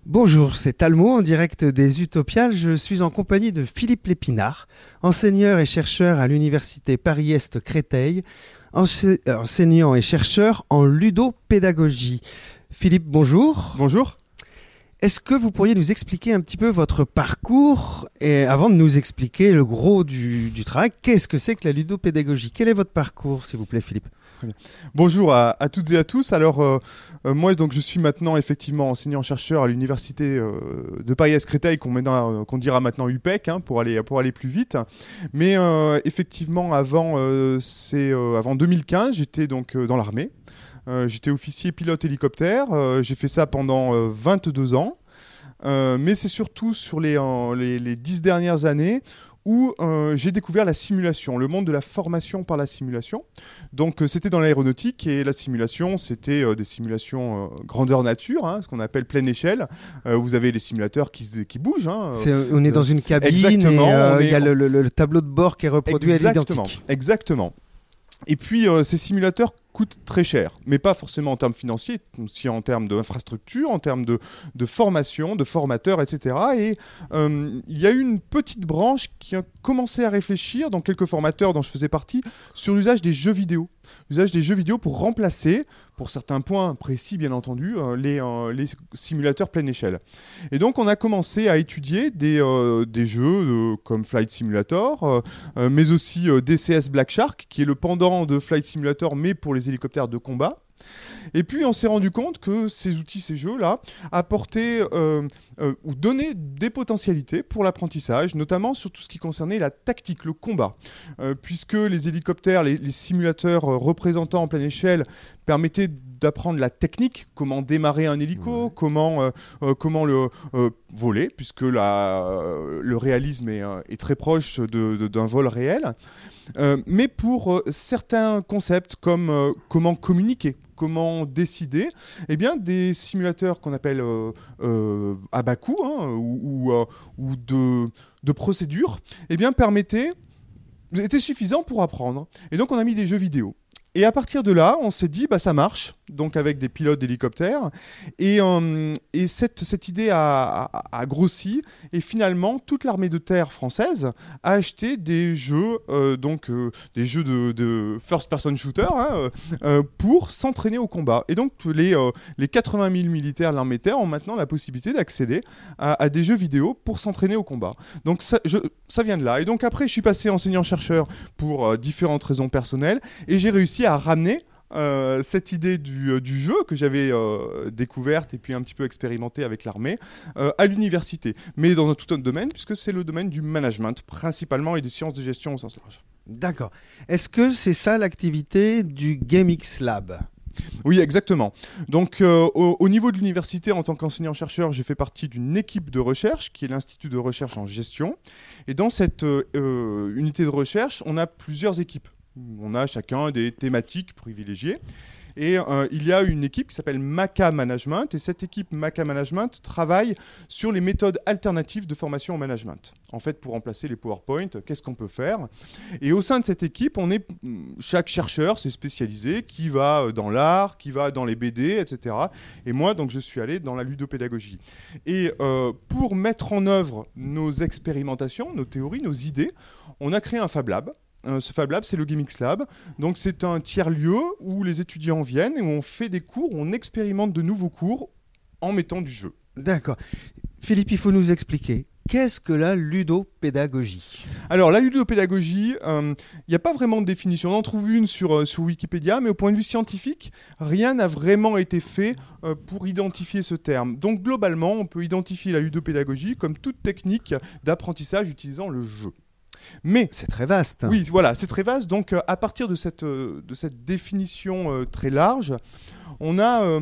Bonjour, c'est Talmo en direct des Utopiales. Je suis en compagnie de Philippe Lépinard, enseignant et chercheur à l'université Paris-Est Créteil, enseignant et chercheur en ludopédagogie. Philippe, bonjour. Bonjour. Est-ce que vous pourriez nous expliquer un petit peu votre parcours et avant de nous expliquer le gros du travail, qu'est-ce que c'est que la ludopédagogie ? Quel est votre parcours, s'il vous plaît, Philippe ? Bonjour à toutes et à tous. Alors, moi, donc, je suis maintenant effectivement enseignant-chercheur à l'université de Paris-Est Créteil, qu'on dira maintenant UPEC, pour aller plus vite. Mais effectivement, avant 2015, j'étais donc dans l'armée. J'étais officier pilote hélicoptère. J'ai fait ça pendant 22 ans. Mais c'est surtout sur les 10 dernières années où j'ai découvert la simulation, le monde de la formation par la simulation. Donc c'était dans l'aéronautique et la simulation, c'était des simulations grandeur nature, ce qu'on appelle pleine échelle. Vous avez les simulateurs qui bougent. On est dans une cabine exactement, et il y a le tableau de bord qui est reproduit à l'identique. Exactement. Et puis ces simulateurs coûtent très cher, mais pas forcément en termes financiers, aussi en termes d'infrastructure, en termes de formation, de formateurs, etc. Et il y a eu une petite branche qui a commencé à réfléchir, dans quelques formateurs dont je faisais partie, sur l'usage des jeux vidéo. L'usage des jeux vidéo pour remplacer, pour certains points précis bien entendu, les simulateurs pleine échelle. Et donc on a commencé à étudier des jeux comme Flight Simulator, mais aussi DCS Black Shark, qui est le pendant de Flight Simulator, mais pour les hélicoptères de combat. Et puis on s'est rendu compte que ces outils, ces jeux-là, apportaient ou donnaient des potentialités pour l'apprentissage, notamment sur tout ce qui concernait la tactique, le combat. Puisque les hélicoptères, les simulateurs représentants en pleine échelle permettaient d'apprendre la technique, comment démarrer un hélico, comment le voler, puisque le réalisme est très proche d'un vol réel. Mais pour certains concepts comme comment communiquer, comment décider, eh bien des simulateurs qu'on appelle à bas coût ou de procédures, eh bien étaient suffisants pour apprendre. Et donc on a mis des jeux vidéo. Et à partir de là, on s'est dit, ça marche, donc avec des pilotes d'hélicoptères. Et cette idée a grossi. Et finalement, toute l'armée de terre française a acheté des jeux, des jeux de first-person shooter, pour s'entraîner au combat. Et donc, les 80 000 militaires de l'armée de terre ont maintenant la possibilité d'accéder à des jeux vidéo pour s'entraîner au combat. Donc, ça vient de là. Et donc, après, je suis passé enseignant-chercheur pour différentes raisons personnelles. Et j'ai réussi à ramener cette idée du jeu que j'avais découverte et puis un petit peu expérimentée avec l'armée à l'université, mais dans tout un domaine, puisque c'est le domaine du management principalement et des sciences de gestion au sens large. D'accord. Est-ce que c'est ça l'activité du GameX Lab ? Oui, exactement. Donc, au niveau de l'université, en tant qu'enseignant-chercheur, j'ai fait partie d'une équipe de recherche, qui est l'Institut de recherche en gestion. Et dans cette unité de recherche, on a plusieurs équipes. On a chacun des thématiques privilégiées. Et il y a une équipe qui s'appelle Maca Management. Et cette équipe Maca Management travaille sur les méthodes alternatives de formation au management. En fait, pour remplacer les PowerPoint, qu'est-ce qu'on peut faire ? Et au sein de cette équipe, chaque chercheur s'est spécialisé, qui va dans l'art, qui va dans les BD, etc. Et moi, donc, je suis allé dans la ludopédagogie. Et pour mettre en œuvre nos expérimentations, nos théories, nos idées, on a créé un Fab Lab. Ce Fab Lab, c'est le GameX Lab. Donc, c'est un tiers-lieu où les étudiants viennent et où on fait des cours, où on expérimente de nouveaux cours en mettant du jeu. D'accord. Philippe, il faut nous expliquer. Qu'est-ce que la ludopédagogie ? Alors, la ludopédagogie, il n'y a pas vraiment de définition. On en trouve une sur Wikipédia, mais au point de vue scientifique, rien n'a vraiment été fait pour identifier ce terme. Donc, globalement, on peut identifier la ludopédagogie comme toute technique d'apprentissage utilisant le jeu. Mais c'est très vaste. Oui, voilà, c'est très vaste. Donc, à partir de cette définition très large, on a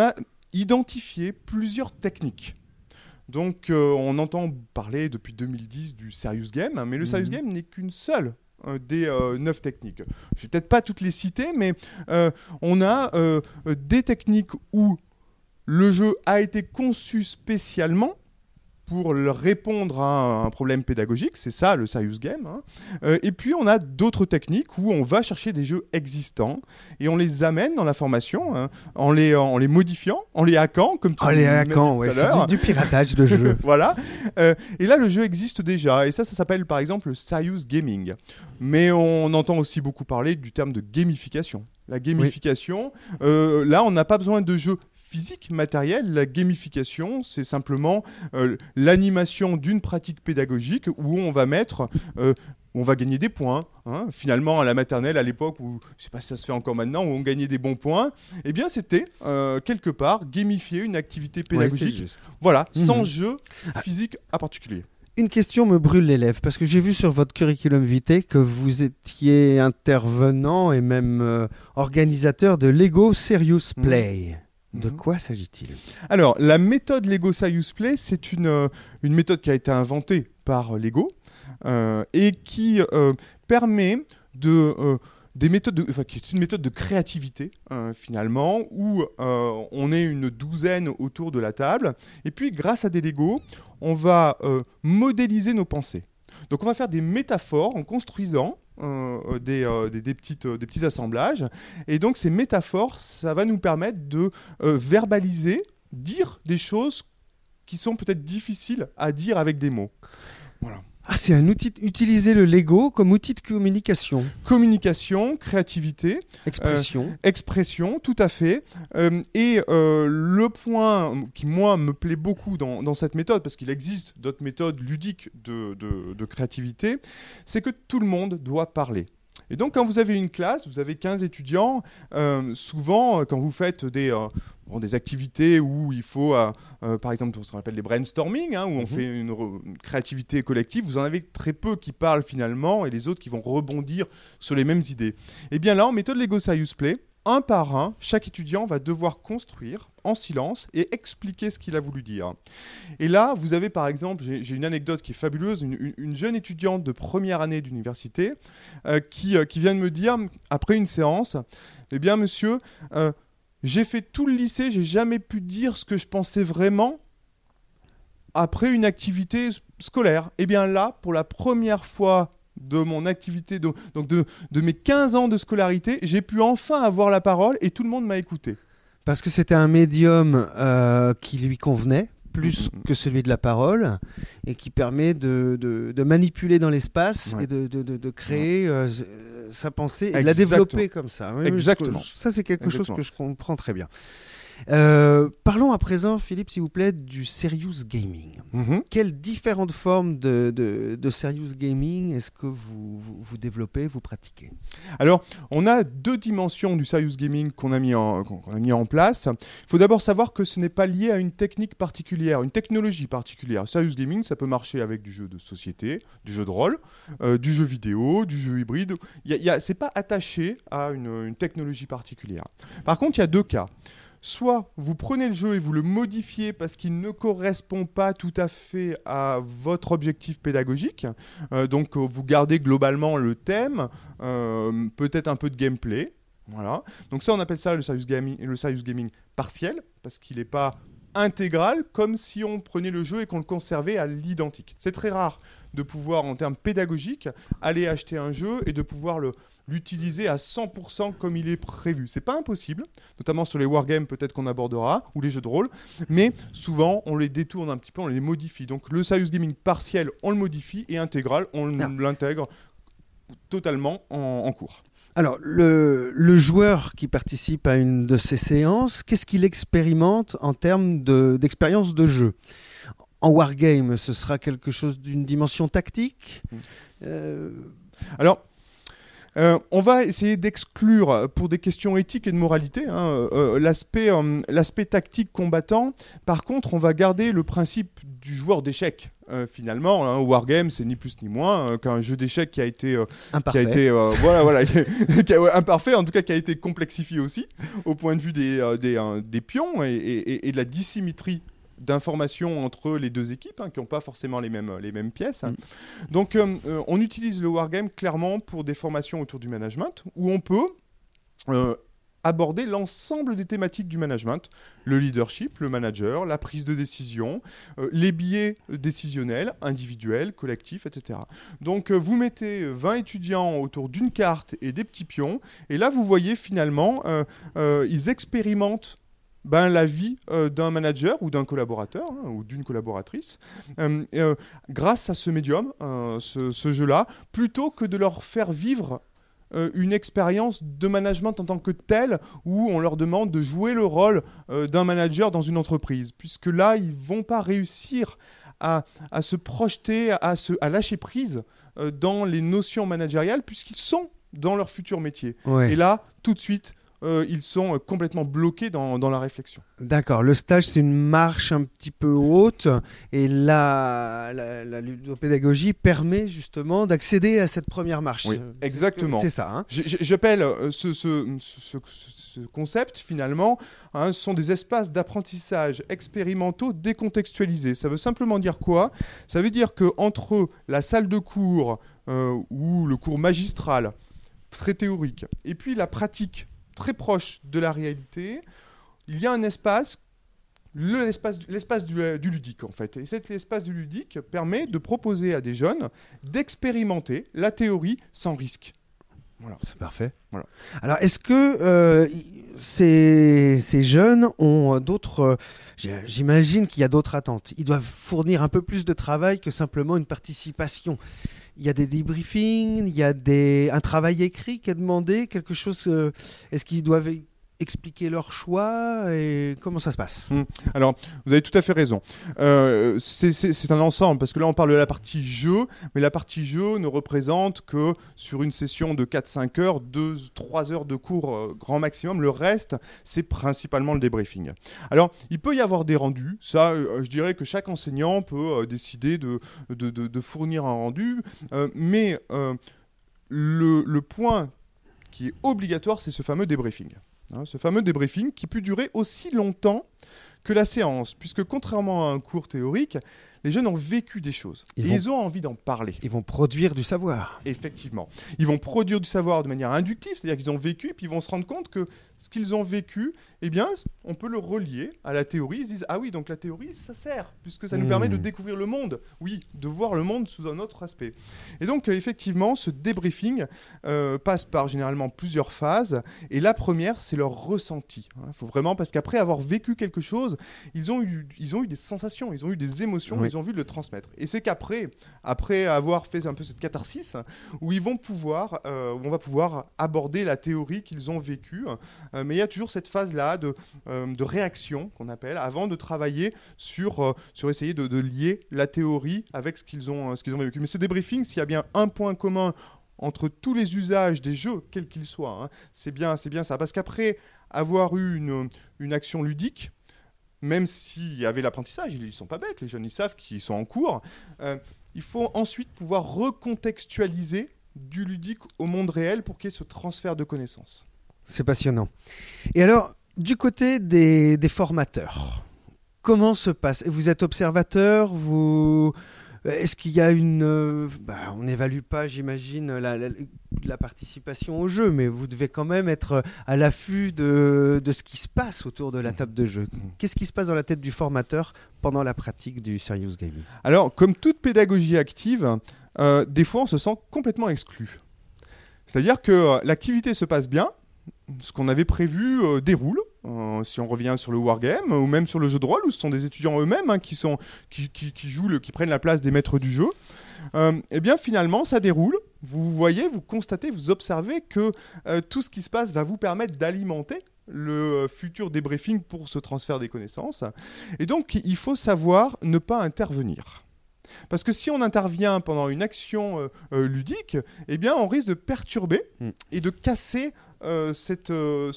identifié plusieurs techniques. Donc, on entend parler depuis 2010 du Serious Game, mais le Serious Game n'est qu'une seule des 9 techniques. Je vais peut-être pas toutes les citer, mais on a des techniques où le jeu a été conçu spécialement pour leur répondre à un problème pédagogique. C'est ça le serious game. Hein. Et puis on a d'autres techniques où on va chercher des jeux existants et on les amène dans la formation hein, en les modifiant, en les hackant, comme tu les hackant, ouais, c'est du piratage de jeu. Voilà. Et là, le jeu existe déjà. Et ça s'appelle par exemple le serious gaming. Mais on entend aussi beaucoup parler du terme de gamification. La gamification, là, on n'a pas besoin de jeux physique, matériel. La gamification, c'est simplement l'animation d'une pratique pédagogique où on va mettre... on va gagner des points. Hein. Finalement, à la maternelle, à l'époque, où je ne sais pas si ça se fait encore maintenant, où on gagnait des bons points, eh bien, c'était quelque part gamifier une activité pédagogique. Voilà, sans jeu physique à particulier. Une question me brûle les lèvres, parce que j'ai vu sur votre curriculum vitae que vous étiez intervenant et même organisateur de Lego Serious Play. De quoi s'agit-il ? Alors, la méthode Lego Serious Play, c'est une méthode qui a été inventée par Lego et qui permet qui est une méthode de créativité finalement, où on est une douzaine autour de la table, et puis grâce à des Lego, on va modéliser nos pensées. Donc on va faire des métaphores en construisant des petits assemblages, et donc ces métaphores, ça va nous permettre de verbaliser, dire des choses qui sont peut-être difficiles à dire avec des mots. Voilà. Ah, c'est un outil, utiliser le Lego comme outil de communication. Communication, créativité. Expression, tout à fait. Et le point qui, moi, me plaît beaucoup dans cette méthode, parce qu'il existe d'autres méthodes ludiques de créativité, c'est que tout le monde doit parler. Et donc, quand vous avez une classe, vous avez 15 étudiants, souvent, quand vous faites des activités où il faut, par exemple, ce qu'on appelle les brainstorming, hein, où on fait une créativité collective, vous en avez très peu qui parlent finalement et les autres qui vont rebondir sur les mêmes idées. Et bien là, en méthode Lego Serious Play, un par un, chaque étudiant va devoir construire en silence et expliquer ce qu'il a voulu dire. Et là, vous avez par exemple, j'ai une anecdote qui est fabuleuse, une jeune étudiante de première année d'université qui vient de me dire, après une séance, « Eh bien monsieur, j'ai fait tout le lycée, j'ai jamais pu dire ce que je pensais vraiment après une activité scolaire. Eh bien là, pour la première fois de mon activité, de mes 15 ans de scolarité, j'ai pu enfin avoir la parole et tout le monde m'a écouté. » Parce que c'était un médium qui lui convenait, plus que celui de la parole, et qui permet de manipuler dans l'espace et de créer sa pensée et de la développer comme ça. Oui, exactement. Ça, c'est quelque chose que je comprends très bien. Parlons à présent, Philippe, s'il vous plaît, du serious gaming. Quelles différentes formes de serious gaming est-ce que vous développez, vous pratiquez ? Alors, on a deux dimensions du serious gaming qu'on a mis en place. Il faut d'abord savoir que ce n'est pas lié à une technique particulière, une technologie particulière. Serious gaming, ça peut marcher avec du jeu de société, du jeu de rôle, du jeu vidéo, du jeu hybride. C'est pas attaché à une technologie particulière. Par contre, il y a deux cas. Soit vous prenez le jeu et vous le modifiez parce qu'il ne correspond pas tout à fait à votre objectif pédagogique. Donc vous gardez globalement le thème, peut-être un peu de gameplay. Voilà. Donc ça, on appelle ça le serious gaming partiel, parce qu'il n'est pas intégral, comme si on prenait le jeu et qu'on le conservait à l'identique. C'est très rare de pouvoir, en termes pédagogiques, aller acheter un jeu et de pouvoir l'utiliser à 100% comme il est prévu. C'est pas impossible, notamment sur les wargames peut-être qu'on abordera, ou les jeux de rôle, mais souvent on les détourne un petit peu, on les modifie. Donc le serious gaming partiel, on le modifie, et intégral, on l'intègre totalement en cours. Alors, le joueur qui participe à une de ces séances, qu'est-ce qu'il expérimente en termes d'expérience de jeu ? En wargame, ce sera quelque chose d'une dimension tactique Alors, on va essayer d'exclure, pour des questions éthiques et de moralité, l'aspect tactique combattant. Par contre, on va garder le principe du joueur d'échecs. Finalement, wargame, c'est ni plus ni moins qu'un jeu d'échecs qui a été imparfait. Imparfait, en tout cas qui a été complexifié aussi, au point de vue des pions et de la dissymétrie d'informations entre les deux équipes qui n'ont pas forcément les mêmes pièces. Donc on utilise le wargame clairement pour des formations autour du management où on peut aborder l'ensemble des thématiques du management, le leadership, le manager, la prise de décision, les biais décisionnels, individuels, collectifs, etc. Donc vous mettez 20 étudiants autour d'une carte et des petits pions, et là vous voyez finalement, ils expérimentent la vie d'un manager ou d'un collaborateur ou d'une collaboratrice grâce à ce médium, ce jeu-là, plutôt que de leur faire vivre une expérience de management en tant que telle où on leur demande de jouer le rôle d'un manager dans une entreprise, puisque là ils vont pas réussir à se projeter, à lâcher prise dans les notions managériales, puisqu'ils sont dans leur futur métier. Ouais. Et là, tout de suite, ils sont complètement bloqués dans la réflexion. D'accord, le stage c'est une marche un petit peu haute et la ludopédagogie permet justement d'accéder à cette première marche. Oui, exactement. C'est ça. Hein. J'appelle ce concept finalement, ce sont des espaces d'apprentissage expérimentaux décontextualisés. Ça veut simplement dire quoi ? Ça veut dire qu'entre la salle de cours ou le cours magistral, très théorique, et puis la pratique très proche de la réalité, il y a un espace, l'espace du ludique en fait. Et cet espace du ludique permet de proposer à des jeunes d'expérimenter la théorie sans risque. Voilà. C'est parfait. Voilà. Alors, est-ce que ces jeunes ont d'autres... j'imagine qu'il y a d'autres attentes. Ils doivent fournir un peu plus de travail que simplement une participation. Il y a des debriefings, il y a un travail écrit qui est demandé, quelque chose... est-ce qu'ils doivent expliquer leur choix et comment ça se passe ? Alors, vous avez tout à fait raison. C'est un ensemble, parce que là, on parle de la partie jeu, mais la partie jeu ne représente que, sur une session de 4-5 heures, 2-3 heures de cours grand maximum. Le reste, c'est principalement le débriefing. Alors, il peut y avoir des rendus. Ça, je dirais que chaque enseignant peut décider de fournir un rendu. Mais le point qui est obligatoire, c'est ce fameux débriefing. Ce fameux débriefing qui peut durer aussi longtemps que la séance, puisque contrairement à un cours théorique, les jeunes ont vécu des choses et ils ont envie d'en parler. Ils vont produire du savoir. Effectivement. Ils vont produire du savoir de manière inductive, c'est-à-dire qu'ils ont vécu et puis ils vont se rendre compte que ce qu'ils ont vécu, eh bien, on peut le relier à la théorie. Ils se disent « Ah oui, donc la théorie, ça sert, puisque ça nous permet de découvrir le monde. » Oui, de voir le monde sous un autre aspect. Et donc, effectivement, ce débriefing passe par généralement plusieurs phases. Et la première, c'est leur ressenti. Il faut vraiment, parce qu'après avoir vécu quelque chose, ils ont eu des sensations, ils ont eu des émotions, ils ont envie de le transmettre. Et c'est qu'après avoir fait un peu cette catharsis, où on va pouvoir aborder la théorie qu'ils ont vécue. Mais il y a toujours cette phase-là de réaction qu'on appelle, avant de travailler sur essayer de lier la théorie avec ce qu'ils ont vécu. Mais ce débriefing, s'il y a bien un point commun entre tous les usages des jeux, quels qu'ils soient, c'est bien ça. Parce qu'après avoir eu une action ludique, même s'il y avait l'apprentissage, ils ne sont pas bêtes, les jeunes, ils savent qu'ils sont en cours, il faut ensuite pouvoir recontextualiser du ludique au monde réel pour qu'il y ait ce transfert de connaissances. C'est passionnant. Et alors, du côté des formateurs, comment se passe ? Vous êtes observateur, est-ce qu'il y a on n'évalue pas, j'imagine, la participation au jeu, mais vous devez quand même être à l'affût de ce qui se passe autour de la table de jeu. Qu'est-ce qui se passe dans la tête du formateur pendant la pratique du serious gaming ? Alors, comme toute pédagogie active, des fois, on se sent complètement exclu. C'est-à-dire que l'activité se passe bien, ce qu'on avait prévu déroule, si on revient sur le wargame ou même sur le jeu de rôle où ce sont des étudiants eux-mêmes qui jouent, qui prennent la place des maîtres du jeu. Et bien finalement ça déroule, vous voyez, vous constatez, vous observez que tout ce qui se passe va vous permettre d'alimenter le futur débriefing pour ce transfert des connaissances. Et donc il faut savoir ne pas intervenir. Parce que si on intervient pendant une action ludique, eh bien on risque de perturber et de casser cet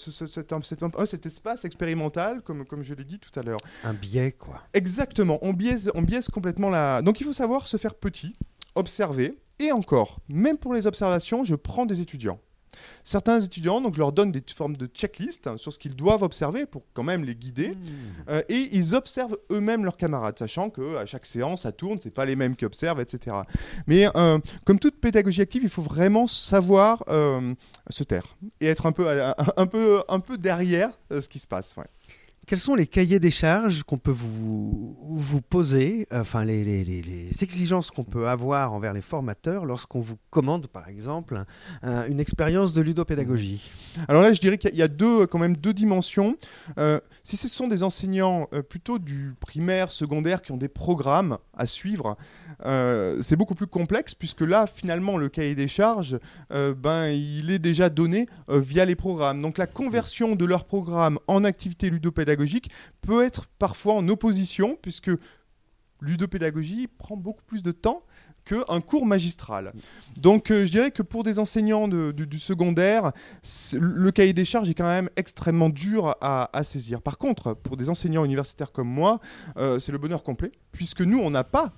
espace expérimental, comme je l'ai dit tout à l'heure. Un biais, quoi. Exactement, on biaise complètement la... Donc il faut savoir se faire petit, observer, et encore, même pour les observations, je prends des étudiants. Certains étudiants, donc, je leur donne des formes de checklist sur ce qu'ils doivent observer pour quand même les guider. Et ils observent eux-mêmes leurs camarades, sachant qu'à chaque séance, ça tourne, c'est pas les mêmes qui observent, etc. Mais comme toute pédagogie active, il faut vraiment savoir se taire et être un peu derrière ce qui se passe. Ouais. Quels sont les cahiers des charges qu'on peut vous poser, enfin les exigences qu'on peut avoir envers les formateurs lorsqu'on vous commande, par exemple, une expérience de ludopédagogie? Alors là, je dirais qu'il y a quand même deux dimensions. Si ce sont des enseignants plutôt du primaire, secondaire, qui ont des programmes à suivre, c'est beaucoup plus complexe, puisque là, finalement, le cahier des charges, il est déjà donné via les programmes. Donc la conversion de leur programme en activité ludopédagogique peut être parfois en opposition, puisque ludopédagogie prend beaucoup plus de temps qu'un cours magistral. Donc je dirais que pour des enseignants du secondaire, le cahier des charges est quand même extrêmement dur à saisir. Par contre, pour des enseignants universitaires comme moi, c'est le bonheur complet, puisque nous, on n'a pas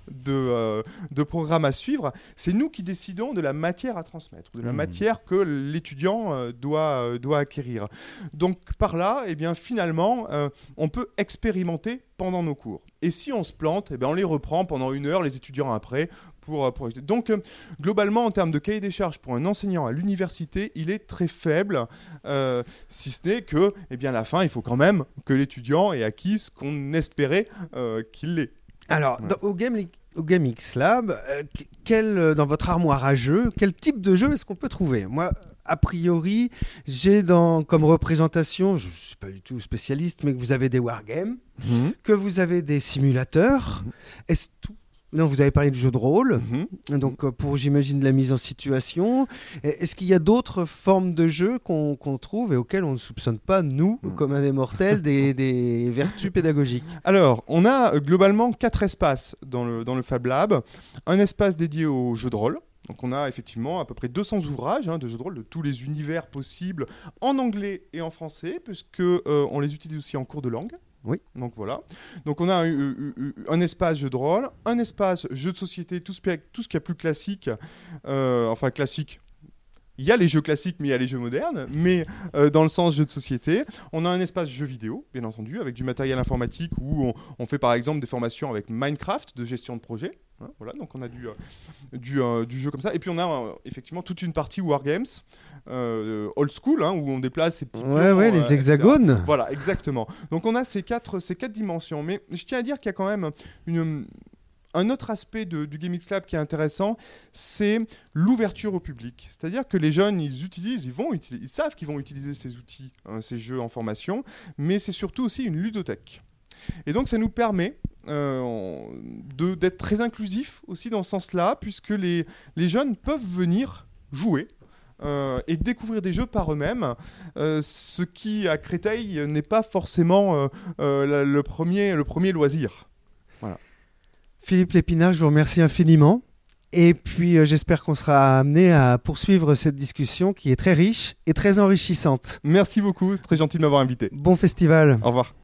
de programme à suivre. C'est nous qui décidons de la matière à transmettre, de la matière que l'étudiant doit acquérir. Donc par là, eh bien, finalement, on peut expérimenter pendant nos cours. Et si on se plante, eh bien, on les reprend pendant 1 heure, les étudiants après, Donc, globalement, en termes de cahier des charges pour un enseignant à l'université, il est très faible, si ce n'est que, eh bien, à la fin, il faut quand même que l'étudiant ait acquis ce qu'on espérait qu'il l'ait. Alors, au GameX Lab, dans votre armoire à jeux, quel type de jeu est-ce qu'on peut trouver? Moi, a priori, j'ai comme représentation, je ne suis pas du tout spécialiste, mais que vous avez des wargames, que vous avez des simulateurs. Est-ce tout? Non, vous avez parlé de jeux de rôle, donc pour, j'imagine, de la mise en situation. Est-ce qu'il y a d'autres formes de jeux qu'on trouve et auxquelles on ne soupçonne pas, nous, comme des mortels, des vertus pédagogiques? Alors, on a globalement 4 espaces dans le Fab Lab. Un espace dédié aux jeux de rôle. Donc on a effectivement à peu près 200 ouvrages de jeux de rôle de tous les univers possibles, en anglais et en français, puisque on les utilise aussi en cours de langue. Oui. Donc voilà. Donc on a un espace jeu de rôle, un espace jeu de société, tout ce qui est plus classique. Classique. Il y a les jeux classiques, mais il y a les jeux modernes, mais dans le sens jeu de société. On a un espace jeu vidéo, bien entendu, avec du matériel informatique où on fait par exemple des formations avec Minecraft, de gestion de projet. Voilà, donc on a du jeu comme ça. Et puis on a effectivement toute une partie Wargames, old school, où on déplace ces petits pions, les hexagones. Etc. Voilà, exactement. Donc on a ces quatre dimensions. Mais je tiens à dire qu'il y a quand même un autre aspect du GameX Lab qui est intéressant, c'est l'ouverture au public. C'est-à-dire que les jeunes, ils savent qu'ils vont utiliser ces outils, ces jeux en formation, mais c'est surtout aussi une ludothèque. Et donc ça nous permet d'être très inclusifs aussi dans ce sens-là, puisque les jeunes peuvent venir jouer et découvrir des jeux par eux-mêmes, ce qui à Créteil n'est pas forcément le premier loisir. Voilà. Philippe Lépinard, je vous remercie infiniment. Et puis, j'espère qu'on sera amené à poursuivre cette discussion qui est très riche et très enrichissante. Merci beaucoup, c'est très gentil de m'avoir invité. Bon festival. Au revoir.